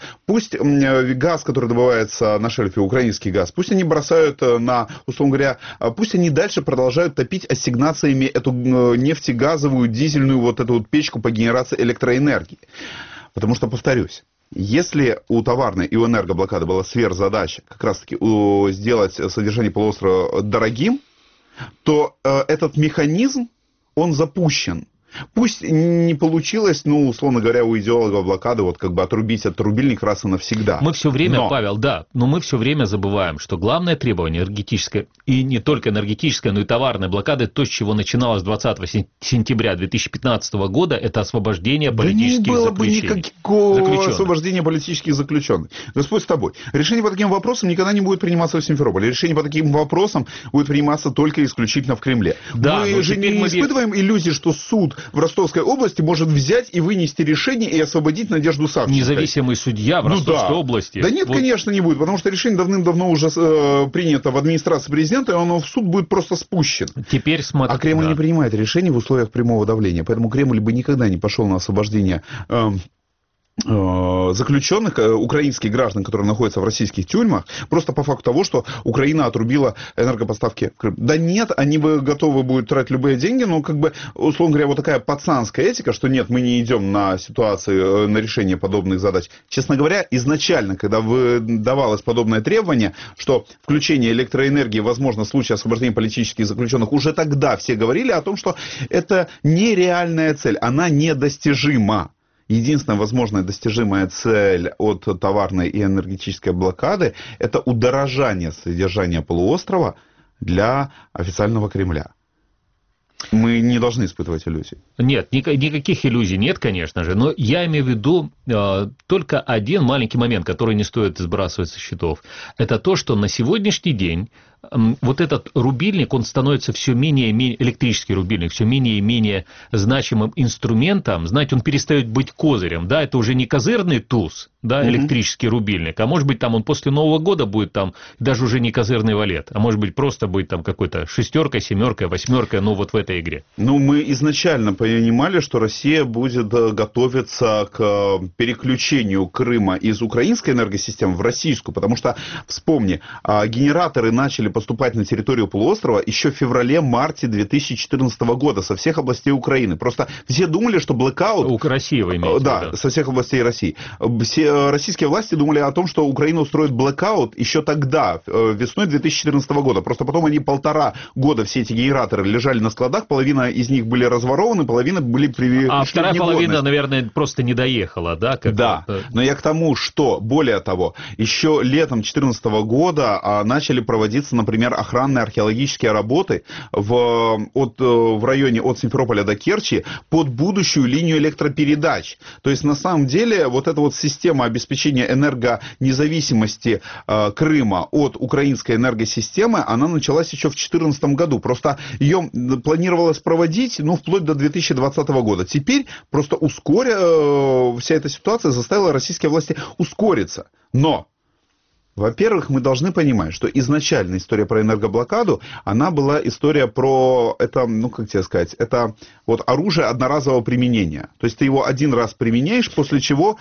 пусть газ, который добывается на шельфе, украинский газ, пусть они бросают на, условно говоря, пусть они дальше продолжают топить ассигнациями эту нефтегазовую, дизельную вот эту вот печку по генерации электроэнергии. Потому что, повторюсь, если у товарной и у энергоблокады была сверхзадача как раз-таки сделать содержание полуострова дорогим, то этот механизм, он запущен. Пусть не получилось, ну, условно говоря, у идеологов блокады вот как бы отрубить этот рубильник раз и навсегда.
Мы все время, Павел, да, но мы все время забываем, что главное требование энергетическое, и не только энергетическое, но и товарная блокада, то, с чего начиналось 20 сентября 2015 года, это освобождение политических заключенных. Да не было бы
никакого освобождения политических заключенных. Господь с тобой. Решение по таким вопросам никогда не будет приниматься в Симферополе. Решение по таким вопросам будет приниматься только исключительно в Кремле. Да, мы же не испытываем иллюзии, что суд в Ростовской области может взять и вынести решение и освободить Надежду Савченко.
Независимый судья в Ростовской области.
Да нет, вот. Конечно, не будет, потому что решение давным-давно уже принято в администрации президента, и оно в суд будет просто спущен.
Теперь смотри.
А Кремль не принимает решений в условиях прямого давления, поэтому Кремль бы никогда не пошел на освобождение заключенных, украинских граждан, которые находятся в российских тюрьмах, просто по факту того, что Украина отрубила энергопоставки в Крым. Да нет, они бы готовы будут тратить любые деньги, но как бы, условно говоря, вот такая пацанская этика, что нет, мы не идем на ситуации, на решение подобных задач. Честно говоря, изначально, когда выдавалось подобное требование, что включение электроэнергии возможно в случае освобождения политических заключенных, уже тогда все говорили о том, что это нереальная цель, она недостижима. Единственная возможная достижимая цель от товарной и энергетической блокады – это удорожание содержания полуострова для официального Кремля. Мы не должны испытывать иллюзий.
Нет, никаких иллюзий нет, конечно же, но я имею в виду только один маленький момент, который не стоит сбрасывать со счетов. Это то, что на сегодняшний день вот этот рубильник, он становится все менее и менее, электрический рубильник, все менее и менее значимым инструментом. Знаете, он перестает быть козырем, да, это уже не козырный туз, да, электрический рубильник, а может быть там он после Нового года будет там даже уже не козырный валет, а может быть просто будет там какой-то 6, 7, 8, ну вот в этой игре.
Ну, мы изначально понимали, что Россия будет готовиться к переключению Крыма из украинской энергосистемы в российскую, потому что, вспомни, генераторы начали поступать на территорию полуострова еще в феврале-марте 2014 года со всех областей Украины. Просто все думали, что блэкаут...
Россия, вы имеете в виду?
Да, со всех областей России. Все российские власти думали о том, что Украина устроит блэкаут еще тогда, весной 2014 года. Просто потом они 1,5 года все эти генераторы лежали на складах, половина из них были разворованы, половина были приведены.
А вторая половина, наверное, просто не доехала, да?
Да, но я к тому, что, более того, еще летом 2014 года начали проводиться, например, охранные археологические работы в районе от Симферополя до Керчи под будущую линию электропередач. То есть, на самом деле, вот эта вот система обеспечения энергонезависимости Крыма от украинской энергосистемы, она началась еще в 2014 году. Просто ее планировалось проводить, вплоть до 2020 года. Теперь просто вся эта ситуация заставила российские власти ускориться. Но, во-первых, мы должны понимать, что изначально история про энергоблокаду, она была история про это, это вот оружие одноразового применения. То есть ты его один раз применяешь, после чего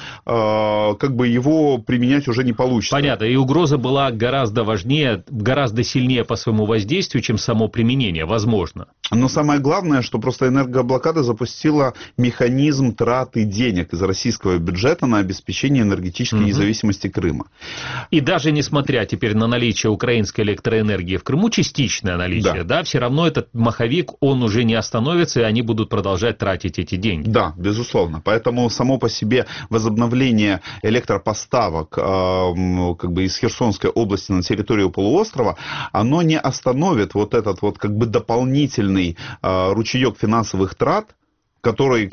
его применять уже не получится.
Понятно, и угроза была гораздо важнее, гораздо сильнее по своему воздействию, чем само применение, возможно.
Но самое главное, что просто энергоблокада запустила механизм траты денег из российского бюджета на обеспечение энергетической независимости Крыма.
И даже несмотря теперь на наличие украинской электроэнергии в Крыму, частичное наличие, да, все равно этот маховик, он уже не остановится, и они будут продолжать тратить эти деньги.
Да, безусловно. Поэтому само по себе возобновление электропоставок из Херсонской области на территорию полуострова, оно не остановит вот этот дополнительный ручеек финансовых трат, который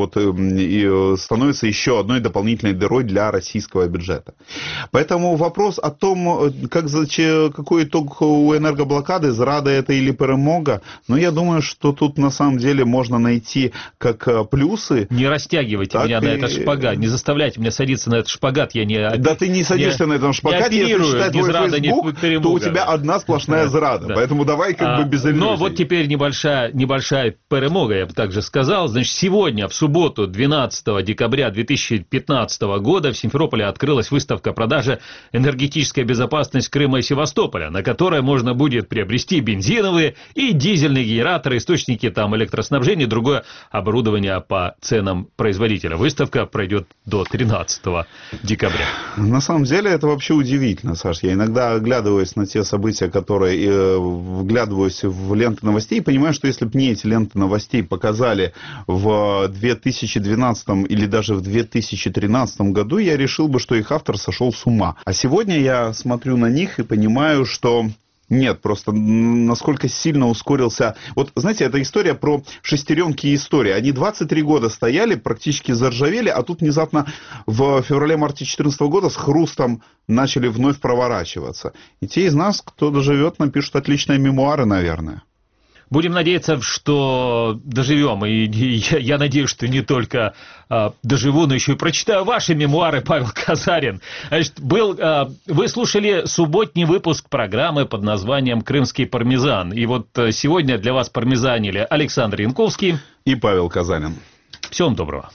становится еще одной дополнительной дырой для российского бюджета. Поэтому вопрос о том, какой итог у энергоблокады, зрада это или перемога, я думаю, что тут на самом деле можно найти как плюсы.
Не растягивайте меня на этот шпагат, не заставляйте меня садиться на этот шпагат.
Да ты не садишься на этом шпагате, если читать твой Facebook, то у тебя одна сплошная зрада. Да. Поэтому давай без иллюзий.
Но вот теперь небольшая перемога, я бы также сказал. Значит, Значит, сегодня, в субботу, 12 декабря 2015 года, в Симферополе открылась выставка продажи «Энергетическая безопасность Крыма и Севастополя», на которой можно будет приобрести бензиновые и дизельные генераторы, источники там электроснабжения и другое оборудование по ценам производителя. Выставка пройдет до 13 декабря.
На самом деле это вообще удивительно, Саш. Я иногда оглядываюсь на те события, которые вглядываюсь в ленты новостей и понимаю, что если бы мне эти ленты новостей показали в 2012 или даже в 2013 году, я решил бы, что их автор сошел с ума. А сегодня я смотрю на них и понимаю, что нет, просто насколько сильно ускорился... Вот, знаете, это история про шестеренки истории. Они 23 года стояли, практически заржавели, а тут внезапно в феврале-марте 2014 года с хрустом начали вновь проворачиваться. И те из нас, кто доживет, напишут отличные мемуары, наверное.
Будем надеяться, что доживем. И я надеюсь, что не только доживу, но еще и прочитаю ваши мемуары, Павел Казарин. Значит, вы слушали субботний выпуск программы под названием «Крымский пармезан». И вот сегодня для вас пармезанили Александр Янковский
и Павел Казарин.
Всего вам доброго.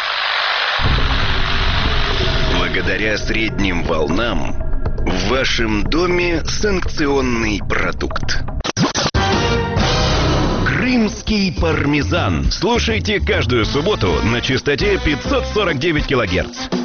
Благодаря средним волнам в вашем доме санкционный продукт. Крымский пармезан. Слушайте каждую субботу на частоте 549 килогерц.